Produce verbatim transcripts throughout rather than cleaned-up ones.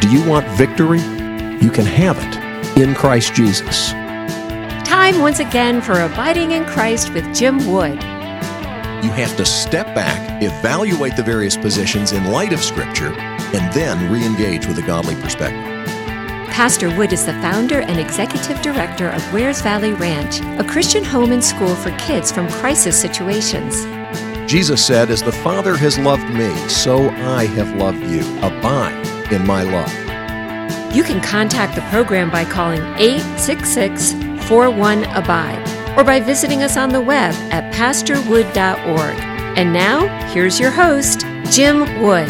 Do you want victory? You can have it in Christ Jesus. Time once again for Abiding in Christ with Jim Wood. You have to step back, evaluate the various positions in light of Scripture, and then re-engage with a godly perspective. Pastor Wood is the founder and executive director of Wares Valley Ranch, a Christian home and school for kids from crisis situations. Jesus said, "As the Father has loved me, so I have loved you. Abide in my love." You can contact the program by calling eight six six, four one, abide or by visiting us on the web at pastor wood dot org. And now, here's your host, Jim Wood.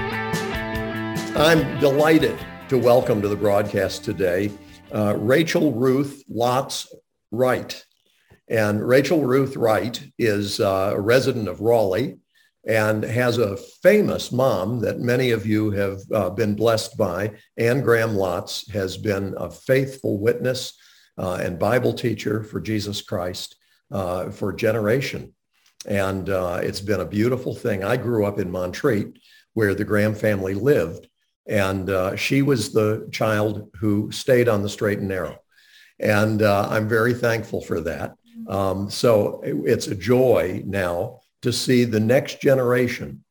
I'm delighted to welcome to the broadcast today uh, Rachel Ruth Lotz Wright. And Rachel Ruth Wright is uh, a resident of Raleigh and has a famous mom that many of you have uh, been blessed by. Anne Graham Lotz has been a faithful witness uh, and Bible teacher for Jesus Christ uh, for a generation. And uh, it's been a beautiful thing. I grew up in Montreat, where the Graham family lived. And uh, she was the child who stayed on the straight and narrow. And uh, I'm very thankful for that. Um, so it, it's a joy now to see the next generation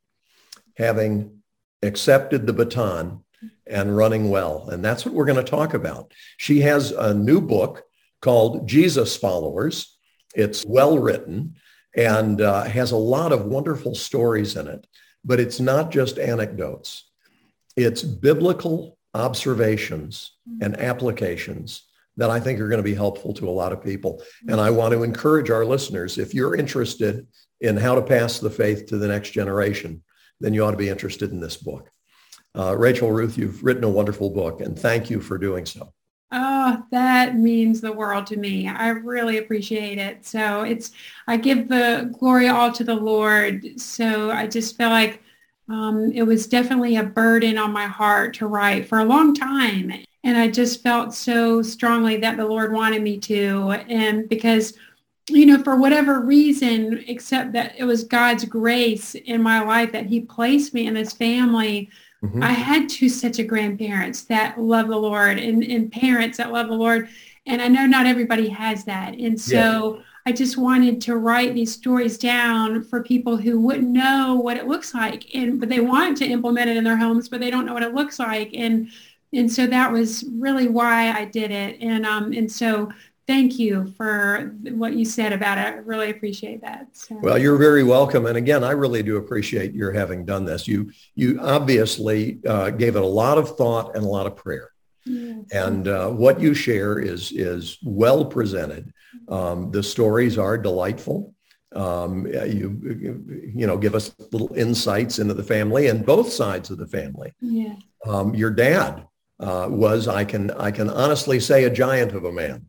having accepted the baton and running well. And that's what we're going to talk about. She has a new book called Jesus Followers. It's well written and uh, has a lot of wonderful stories in it, but it's not just anecdotes. It's biblical observations and applications that I think are going to be helpful to a lot of people. And I want to encourage our listeners, if you're interested in how to pass the faith to the next generation, then you ought to be interested in this book. Uh, Rachel Ruth, you've written a wonderful book, and thank you for doing so. Oh, that means the world to me. I really appreciate it. So it's, I give the glory all to the Lord. So I just feel like Um, it was definitely a burden on my heart to write for a long time. And I just felt so strongly that the Lord wanted me to. And because, you know, for whatever reason, except that it was God's grace in my life that he placed me in this family, mm-hmm. I had two such a grandparents that love the Lord and, and parents that love the Lord. And I know not everybody has that. And so yeah. I just wanted to write these stories down for people who wouldn't know what it looks like, and but they want to implement it in their homes, but they don't know what it looks like. And and so that was really why I did it. And um and so thank you for what you said about it. I really appreciate that. So. Well, you're very welcome. And again, I really do appreciate your having done this. You you obviously uh, gave it a lot of thought and a lot of prayer. Yes. And uh, what you share is is well presented. Um, the stories are delightful. Um, you, you know, give us little insights into the family and both sides of the family. Yeah. Um, your dad uh, was, I can, I can honestly say, a giant of a man.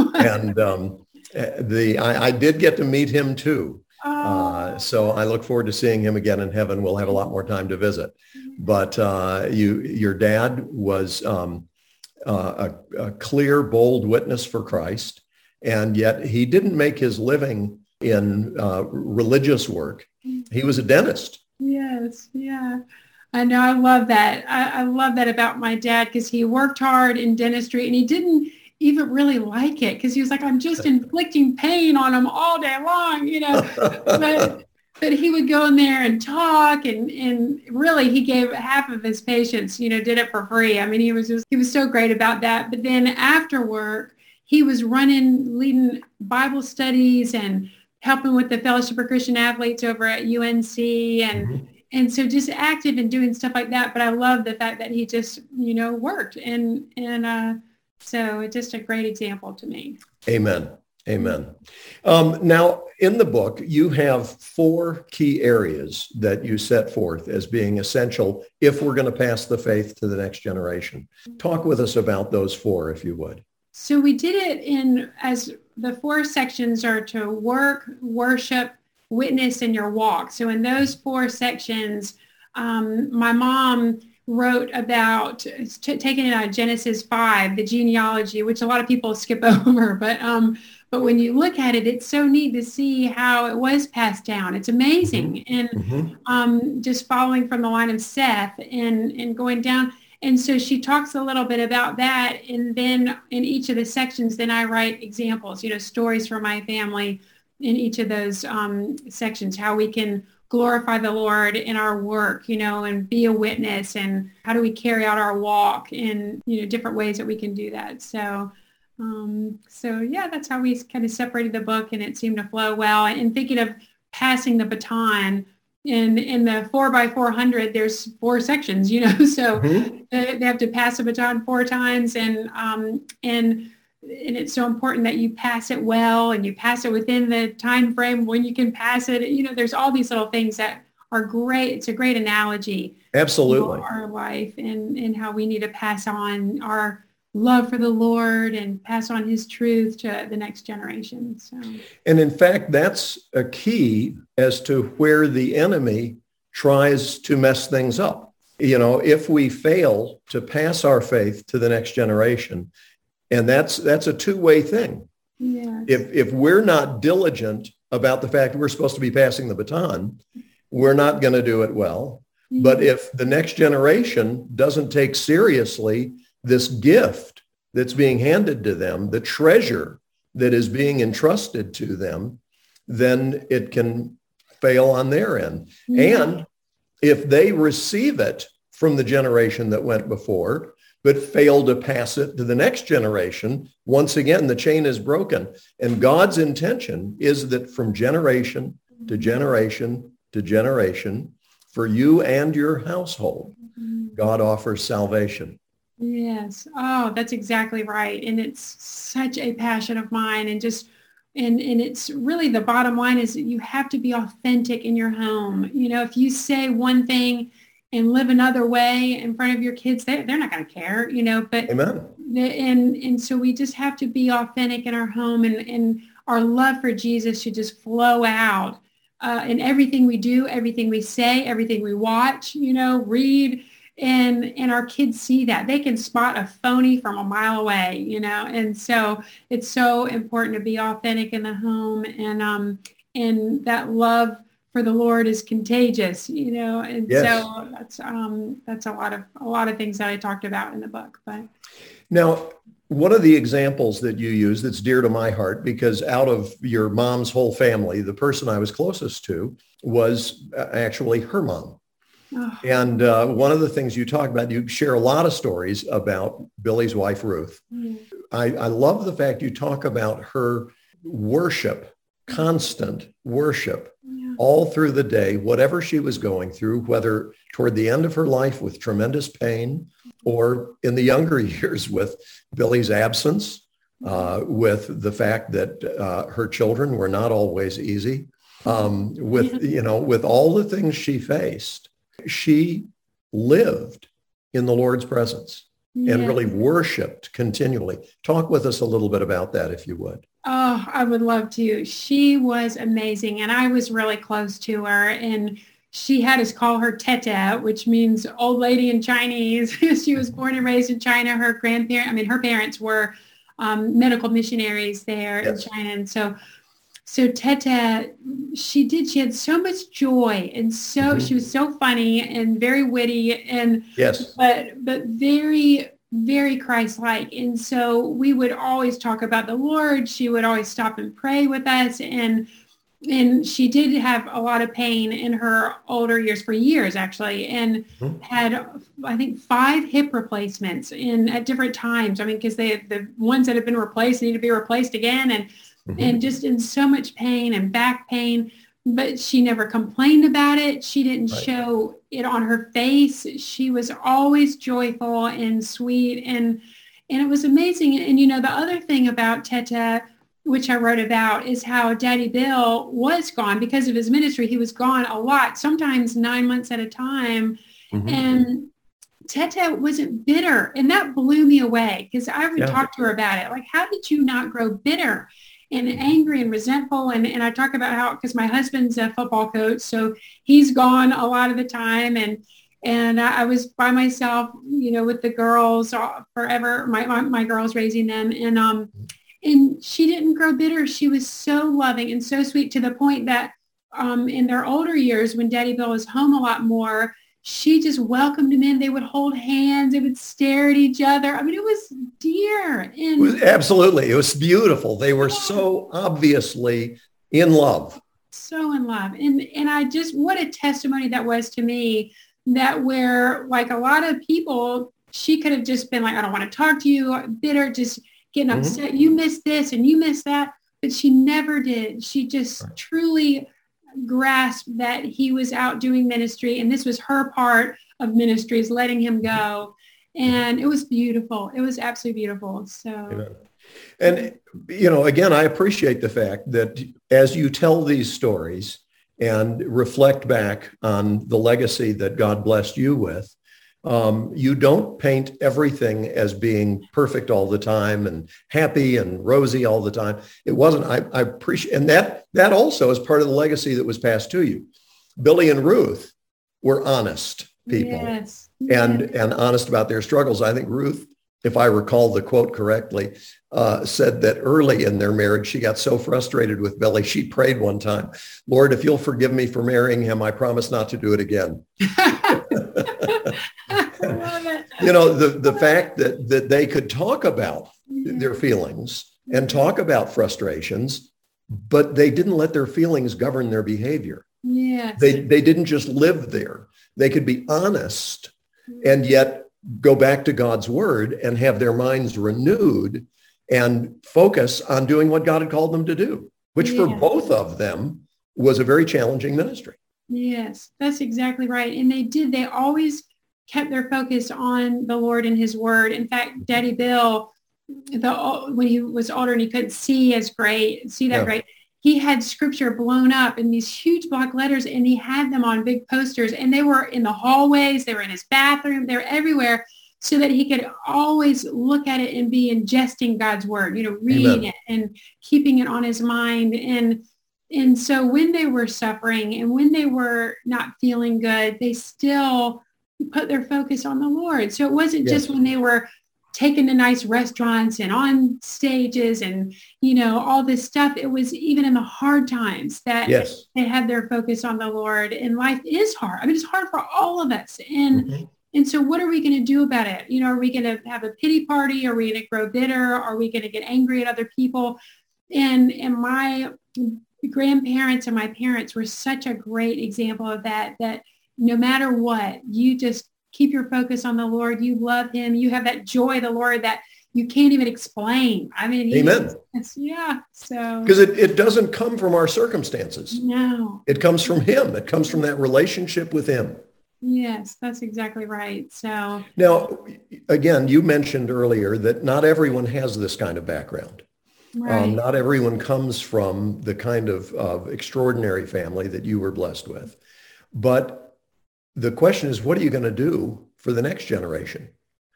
and um, the, I, I did get to meet him too. Oh. Uh, so I look forward to seeing him again in heaven. We'll have a lot more time to visit. But uh, you, your dad was um, uh, a, a clear, bold witness for Christ. And yet he didn't make his living in uh, religious work. He was a dentist. Yes, yeah. I know. I love that. I, I love that about my dad because he worked hard in dentistry and he didn't even really like it because he was like, I'm just inflicting pain on him all day long, you know. but, but he would go in there and talk and, and really he gave half of his patients, you know, did it for free. I mean, he was just, he was so great about that. But then after work, he was running, leading Bible studies and helping with the Fellowship for Christian Athletes over at U N C. And, mm-hmm. and so just active and doing stuff like that. But I love the fact that he just, you know, worked. And, and uh, so it's just a great example to me. Amen. Amen. Um, now, in the book, you have four key areas that you set forth as being essential if we're going to pass the faith to the next generation. Talk with us about those four, if you would. So we did it in, as the four sections are to work, worship, witness, and your walk. So in those four sections, um, my mom wrote about t- taking it out of Genesis five, the genealogy, which a lot of people skip over. But um, but when you look at it, it's so neat to see how it was passed down. It's amazing. Mm-hmm. And mm-hmm. Um, just following from the line of Seth and, and going down. And so she talks a little bit about that. And then in each of the sections, then I write examples, you know, stories from my family in each of those um, sections, how we can glorify the Lord in our work, you know, and be a witness, and how do we carry out our walk in, you know, different ways that we can do that. So, um, so yeah, that's how we kind of separated the book, and it seemed to flow well. And thinking of passing the baton, in in the four by four hundred, there's four sections, you know, so mm-hmm. they, they have to pass the baton four times, and um, and and it's so important that you pass it well, and you pass it within the time frame when you can pass it. You know, there's all these little things that are great. It's a great analogy. Absolutely. For our life, and, and how we need to pass on our love for the Lord and pass on his truth to the next generation. So. And in fact, that's a key as to where the enemy tries to mess things up. You know, if we fail to pass our faith to the next generation, and that's that's a two-way thing. Yes. If if we're not diligent about the fact that we're supposed to be passing the baton, we're not going to do it well. Mm-hmm. But if the next generation doesn't take seriously this gift that's being handed to them, the treasure that is being entrusted to them, then it can fail on their end. Mm-hmm. And if they receive it from the generation that went before, but fail to pass it to the next generation, once again, the chain is broken. And God's intention is that from generation to generation to generation, for you and your household, God offers salvation. Yes. Oh, that's exactly right. And it's such a passion of mine. And just, and, and it's really the bottom line is that you have to be authentic in your home. You know, if you say one thing and live another way in front of your kids, they, they're not going to care, you know, but, Amen. The, and, and so we just have to be authentic in our home, and, and our love for Jesus should just flow out uh, in everything we do, everything we say, everything we watch, you know, read, and, and our kids see that. They can spot a phony from a mile away, you know, and so it's so important to be authentic in the home, and, um, and that love for the Lord is contagious, you know, and yes. so that's um, that's a lot of a lot of things that I talked about in the book. But now, one of the examples that you use that's dear to my heart, because out of your mom's whole family, the person I was closest to was actually her mom. Oh. And uh, one of the things you talk about, you share a lot of stories about Billy's wife, Ruth. Mm. I, I love the fact you talk about her worship, constant worship. All through the day, whatever she was going through, whether toward the end of her life with tremendous pain, or in the younger years with Billy's absence, uh, with the fact that uh, her children were not always easy, um, with, you know, with all the things she faced, she lived in the Lord's presence yeah. and really worshiped continually. Talk with us a little bit about that, if you would. Oh, I would love to. She was amazing, and I was really close to her, and she had us call her Tete, which means old lady in Chinese. She was born and raised in China. Her grandparents, I mean, her parents were um, medical missionaries there yes. in China, and so, so Tete, she did. She had so much joy, and so mm-hmm. she was so funny and very witty, and yes, but but very. very Christ-like. And so we would always talk about the Lord. She would always stop and pray with us. And and she did have a lot of pain in her older years, for years actually, and mm-hmm. had, I think, five hip replacements in at different times. I mean, because they the ones that have been replaced need to be replaced again, and mm-hmm. and just in so much pain and back pain. But she never complained about it. She didn't right. show it on her face. She was always joyful and sweet, and and it was amazing. And, you know, the other thing about Tete, which I wrote about, is how Daddy Bill was gone because of his ministry. He was gone a lot, sometimes nine months at a time. Mm-hmm. And Tete wasn't bitter. And that blew me away, because I would yeah. talk to her about it. Like, how did you not grow bitter and angry and resentful? And, and I talk about how, because my husband's a football coach, so he's gone a lot of the time. And and I, I was by myself, you know, with the girls forever, my, my, my girls raising them. And um, and she didn't grow bitter. She was so loving and so sweet, to the point that um, in their older years, when Daddy Bill was home a lot more, she just welcomed him in. They would hold hands. They would stare at each other. I mean, it was dear. And it was, absolutely. It was beautiful. They were so obviously in love. So in love. And, and I just, what a testimony that was to me, that where like a lot of people, she could have just been like, I don't want to talk to you, bitter, just getting mm-hmm. upset. You missed this and you missed that. But she never did. She just right. truly grasped that he was out doing ministry, and this was her part of ministry, is letting him go. And it was beautiful. It was absolutely beautiful. So, Amen. And, you know, again, I appreciate the fact that as you tell these stories and reflect back on the legacy that God blessed you with, Um, you don't paint everything as being perfect all the time and happy and rosy all the time. It wasn't. I, I appreciate, and that that also is part of the legacy that was passed to you. Billy and Ruth were honest people, yes. and yes. and honest about their struggles. I think Ruth, if I recall the quote correctly, uh, said that early in their marriage, she got so frustrated with Billy, she prayed one time, "Lord, if you'll forgive me for marrying him, I promise not to do it again." You know, the, the fact that, that they could talk about mm-hmm. their feelings and talk about frustrations, but they didn't let their feelings govern their behavior. Yes. They, they didn't just live there. They could be honest and yet go back to God's word and have their minds renewed and focus on doing what God had called them to do, which yeah. for both of them was a very challenging ministry. Yes, that's exactly right. And they did. They always kept their focus on the Lord and his word. In fact, Daddy Bill, the, when he was older and he couldn't see as great, see that yeah. great, he had scripture blown up in these huge block letters, and he had them on big posters, and they were in the hallways, they were in his bathroom, they were everywhere, so that he could always look at it and be ingesting God's word, you know, reading Amen. It and keeping it on his mind. And and so when they were suffering and when they were not feeling good, they still put their focus on the Lord. So it wasn't yes. just when they were taken to nice restaurants and on stages and, you know, all this stuff. It was even in the hard times that yes. they had their focus on the Lord. And life is hard. I mean, it's hard for all of us. And mm-hmm. and so what are we going to do about it? You know, are we going to have a pity party? Are we going to grow bitter? Are we going to get angry at other people? And and my grandparents and my parents were such a great example of that, that no matter what, you just keep your focus on the Lord. You love him. You have that joy of the Lord that you can't even explain. I mean, Amen. Yeah. So because it, it doesn't come from our circumstances. No. It comes from him. It comes from that relationship with him. Yes, that's exactly right. So now, again, you mentioned earlier that not everyone has this kind of background. Right. Um, not everyone comes from the kind of, of extraordinary family that you were blessed with. But the question is, what are you going to do for the next generation?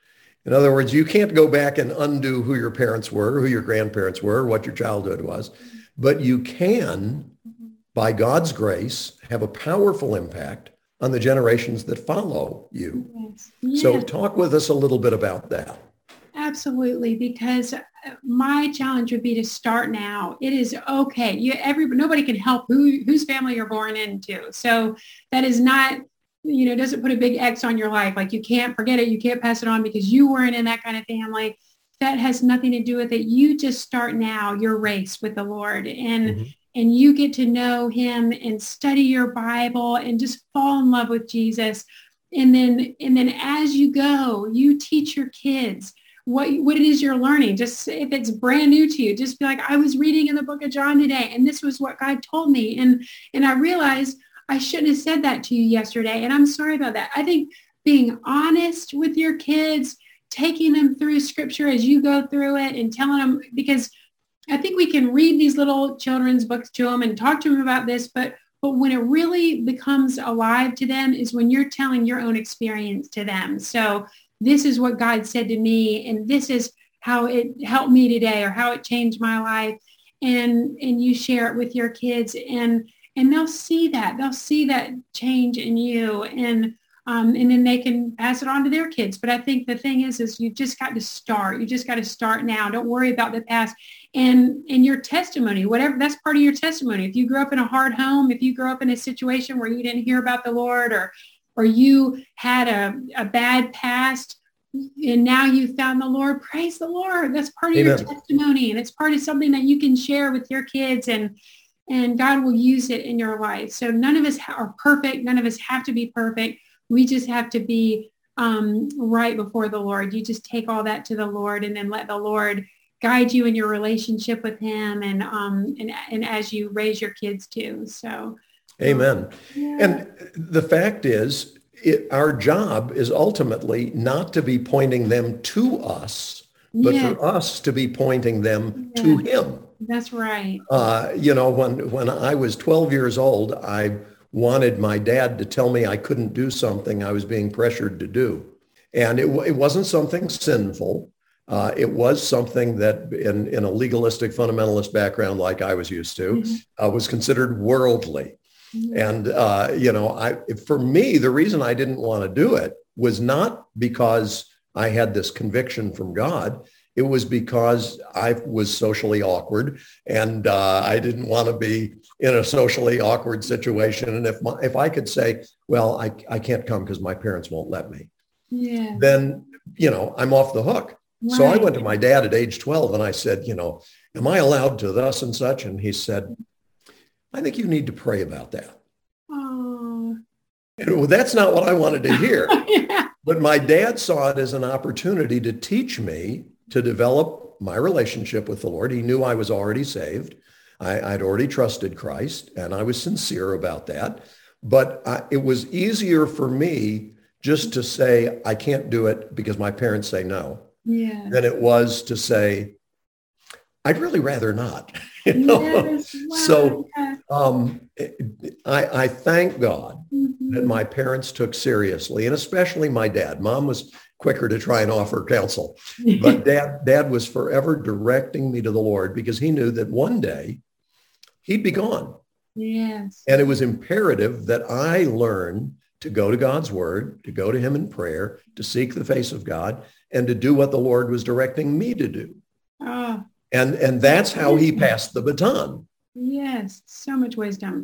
In other words, you can't go back and undo who your parents were, who your grandparents were, what your childhood was, but you can, by God's grace, have a powerful impact on the generations that follow you. Yes. Yes. So talk with us a little bit about that. Absolutely, because my challenge would be to start now. It is okay. You, every, nobody can help who, whose family you're born into. So that is not, you know, doesn't put a big X on your life. Like you can't forget it. You can't pass it on because you weren't in that kind of family. That has nothing to do with it. You just start now your race with the Lord, and mm-hmm. and you get to know him and study your Bible and just fall in love with Jesus. And then and then as you go, you teach your kids what what it is you're learning. Just if it's brand new to you, just be like, I was reading in the book of John today, and this was what God told me. And and I realized I shouldn't have said that to you yesterday, and I'm sorry about that. I think being honest with your kids, taking them through scripture as you go through it and telling them, because I think we can read these little children's books to them and talk to them about this, but but when it really becomes alive to them is when you're telling your own experience to them. So this is what God said to me, and this is how it helped me today, or how it changed my life. And and you share it with your kids, and and they'll see that. They'll see that change in you, and um, and then they can pass it on to their kids. But I think the thing is, is you've just got to start. You just got to start now. Don't worry about the past. And and your testimony, whatever, that's part of your testimony. If you grew up in a hard home, if you grew up in a situation where you didn't hear about the Lord, or or you had a, a bad past and now you found the Lord, praise the Lord. That's part of Amen. Your testimony, and it's part of something that you can share with your kids, and and God will use it in your life. So none of us are perfect. None of us have to be perfect. We just have to be um, right before the Lord. You just take all that to the Lord and then let the Lord guide you in your relationship with him, and um, and, and as you raise your kids too. So, Amen. Yeah. And the fact is, it, our job is ultimately not to be pointing them to us, but Yes. for us to be pointing them Yeah. to him. That's right. Uh, you know, when, when I was twelve years old, I wanted my dad to tell me I couldn't do something I was being pressured to do. And it, it wasn't something sinful. Uh, it was something that in, in a legalistic fundamentalist background like I was used to, mm-hmm. uh, was considered worldly. Mm-hmm. And, uh, you know, I, for me, the reason I didn't want to do it was not because I had this conviction from God. It was because I was socially awkward, and uh, I didn't want to be in a socially awkward situation. And if my, if I could say, well, I, I can't come because my parents won't let me, yeah. then, you know, I'm off the hook. Right. So I went to my dad at age twelve and I said, you know, am I allowed to thus and such? And he said, I think you need to pray about that. Oh. And well, that's not what I wanted to hear. Yeah. But my dad saw it as an opportunity to teach me to develop my relationship with the Lord. He knew I was already saved. I, I'd already trusted Christ, and I was sincere about that. But I, it was easier for me just to say, I can't do it because my parents say no, yeah. than it was to say, I'd really rather not. You know? Yes. Wow. So um, I, I thank God mm-hmm. that my parents took seriously, and especially my dad. Mom was quicker to try and offer counsel, but dad, dad was forever directing me to the Lord because he knew that one day he'd be gone. Yes. And it was imperative that I learn to go to God's word, to go to him in prayer, to seek the face of God, and to do what the Lord was directing me to do. Oh. And, and that's how he passed the baton. Yes. So much wisdom.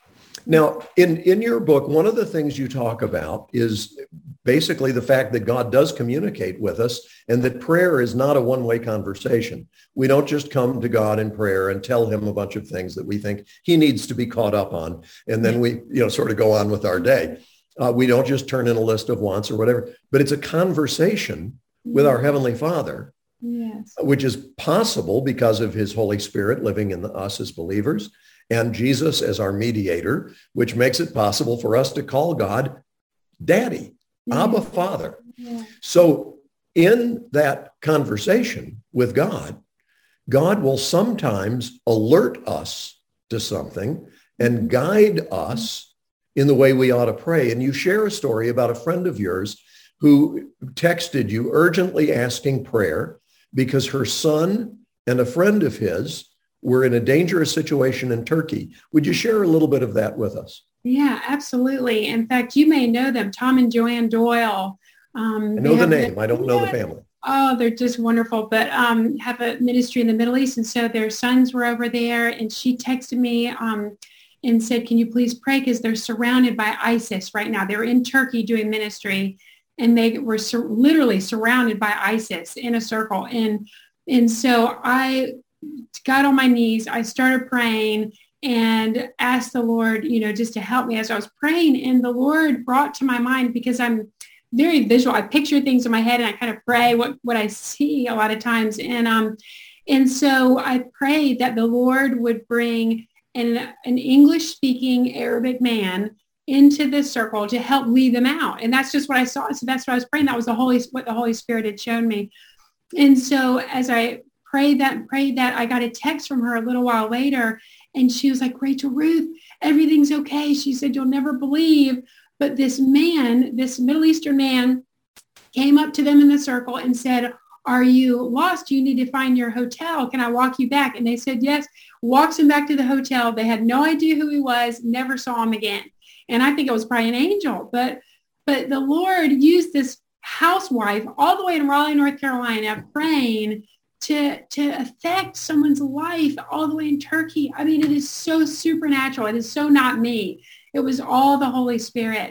Now, in, in your book, one of the things you talk about is basically the fact that God does communicate with us, and that prayer is not a one-way conversation. We don't just come to God in prayer and tell him a bunch of things that we think he needs to be caught up on, and then we, you know, sort of go on with our day. Uh, we don't just turn in a list of wants or whatever, but it's a conversation with our Heavenly Father, yes. which is possible because of his Holy Spirit living in us as believers, and Jesus as our mediator, which makes it possible for us to call God Daddy, yeah. Abba, Father. Yeah. So in that conversation with God, God will sometimes alert us to something and guide us in the way we ought to pray. And you share a story about a friend of yours who texted you urgently asking prayer because her son and a friend of his were in a dangerous situation in Turkey. Would you share a little bit of that with us? Yeah, absolutely. In fact, you may know them, Tom and Joanne Doyle. Um, I know the name. Been, I don't yeah. know the family. Oh, they're just wonderful, but um, have a ministry in the Middle East. And so their sons were over there, and she texted me um, and said, can you please pray? Because they're surrounded by ISIS right now. They're in Turkey doing ministry, and they were sur- literally surrounded by ISIS in a circle. And, and so I got on my knees. I started praying and asked the Lord, you know, just to help me as I was praying. And the Lord brought to my mind, because I'm very visual. I picture things in my head and I kind of pray what, what I see a lot of times. And, um, and so I prayed that the Lord would bring an, an English speaking Arabic man into this circle to help lead them out. And that's just what I saw. So that's what I was praying. That was the Holy, what the Holy Spirit had shown me. And so as I prayed that, prayed that, I got a text from her a little while later, and she was like, Rachel Ruth, everything's okay. She said, you'll never believe, but this man, this Middle Eastern man, came up to them in the circle and said, are you lost? You need to find your hotel. Can I walk you back? And they said, yes. Walks him back to the hotel. They had no idea who he was, never saw him again. And I think it was probably an angel, but, but the Lord used this housewife all the way in Raleigh, North Carolina, praying to, to affect someone's life all the way in Turkey. I mean, it is so supernatural. It is so not me. It was all the Holy Spirit.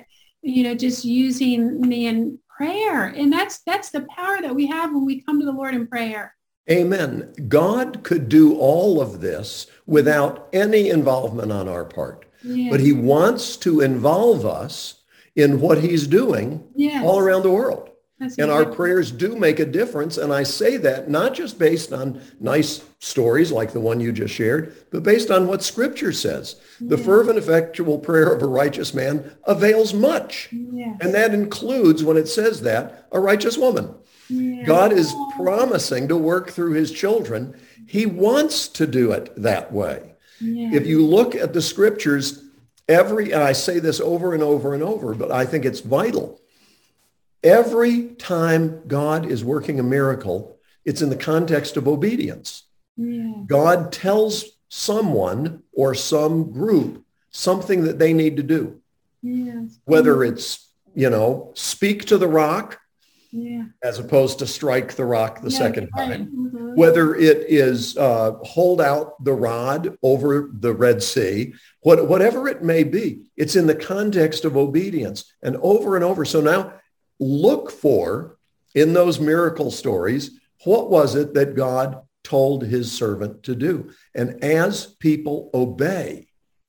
you know, just using me in prayer. And that's that's the power that we have when we come to the Lord in prayer. Amen. God could do all of this without any involvement on our part. Yes. But he wants to involve us in what he's doing Yes. all around the world. That's And our exactly- prayers do make a difference. And I say that not just based on nice stories like the one you just shared, but based on what Scripture says. The Yes. fervent, effectual prayer of a righteous man avails much. Yes. And that includes, when it says that, a righteous woman. Yes. God is promising to work through his children. He wants to do it that way. Yes. If you look at the Scriptures, every, and I say this over and over and over, but I think it's vital. Every time God is working a miracle, it's in the context of obedience. Yes. God tells someone or some group something that they need to do, Yes. whether it's, you know, speak to the rock Yeah. as opposed to strike the rock the Yeah, second right. time. Mhm. Whether it is uh, hold out the rod over the Red Sea, what, whatever it may be, it's in the context of obedience and over and over. So now look for, in those miracle stories, what was it that God told his servant to do? And as people obey,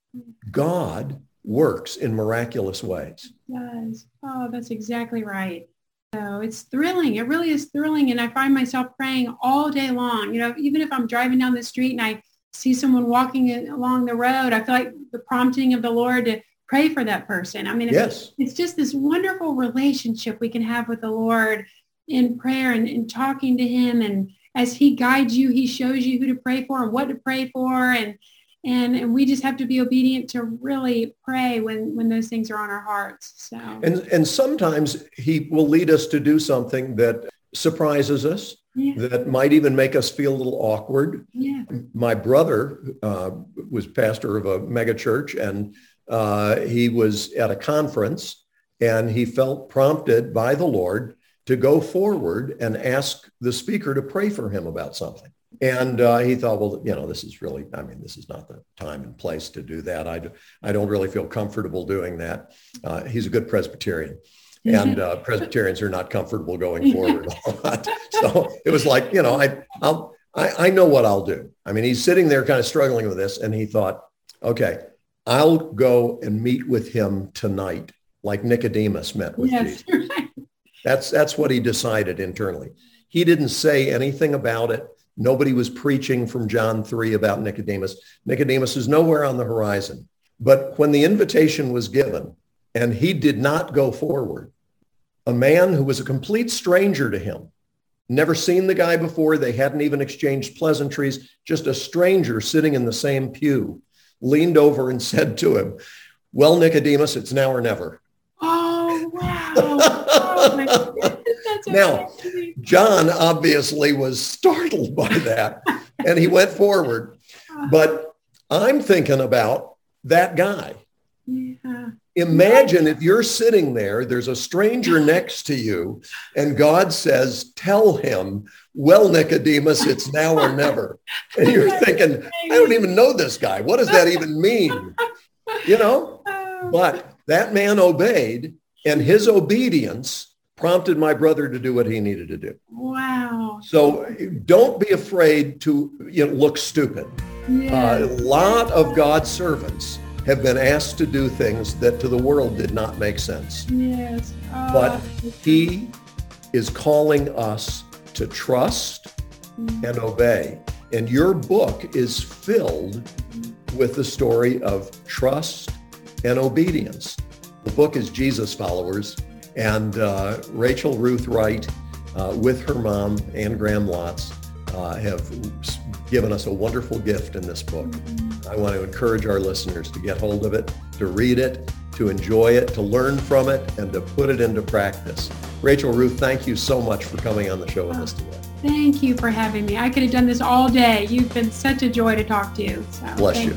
God works in miraculous ways. It does. Oh, that's exactly right. So it's thrilling. It really is thrilling. And I find myself praying all day long. You know, even if I'm driving down the street and I see someone walking in, along the road, I feel like the prompting of the Lord to pray for that person. I mean, it's, Yes. it's just this wonderful relationship we can have with the Lord in prayer and, and talking to him. And as he guides you, he shows you who to pray for and what to pray for. And And, and we just have to be obedient to really pray when, when those things are on our hearts. So And, and sometimes he will lead us to do something that surprises us, yeah, that might even make us feel a little awkward. yeah, My brother uh, was pastor of a mega church, and uh, he was at a conference, and he felt prompted by the Lord to go forward and ask the speaker to pray for him about something. And uh, he thought, well, you know, this is really, I mean, this is not the time and place to do that. I, do, I don't really feel comfortable doing that. Uh, he's a good Presbyterian. And uh, Presbyterians are not comfortable going forward a lot. So it was like, you know, I, I'll, I, I know what I'll do. I mean, he's sitting there kind of struggling with this. And he thought, okay, I'll go and meet with him tonight, like Nicodemus met with yes, Jesus. right. That's, that's what he decided internally. He didn't say anything about it. Nobody was preaching from John three about Nicodemus. Nicodemus is nowhere on the horizon. But when the invitation was given and he did not go forward, a man who was a complete stranger to him, never seen the guy before, they hadn't even exchanged pleasantries, just a stranger sitting in the same pew, leaned over and said to him, well, Nicodemus, it's now or never. Oh, wow. Oh, my goodness. That's Now, amazing. John obviously was startled by that, and he went forward. But I'm thinking about that guy. Yeah. Imagine if you're sitting there, there's a stranger next to you, and God says, tell him, well, Nicodemus, it's now or never. And you're thinking, I don't even know this guy. What does that even mean? You know, Oh, but that man obeyed, and his obedience prompted my brother to do what he needed to do. wow. So don't be afraid to, you know, look stupid. Yeah. A lot of God's servants have been asked to do things that to the world did not make sense. yes. Oh, But he is calling us to trust and obey. And your book is filled with the story of trust and obedience. The book is Jesus Followers. And uh, Rachel Ruth Wright, uh, with her mom, Anne Graham Lotz, uh, have given us a wonderful gift in this book. I want to encourage our listeners to get hold of it, to read it, to enjoy it, to learn from it, and to put it into practice. Rachel Ruth, thank you so much for coming on the show with us today. Thank you for having me. I could have done this all day. You've been such a joy to talk to you. So, Bless thank you.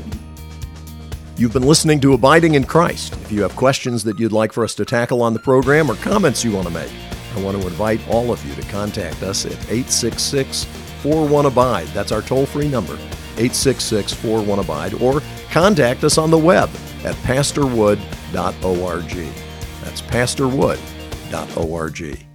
You've been listening to Abiding in Christ. If you have questions that you'd like for us to tackle on the program or comments you want to make, I want to invite all of you to contact us at eight six six, four one, ABIDE. That's our toll-free number, eight six six, four one, ABIDE, or contact us on the web at pastor wood dot org. That's pastor wood dot org.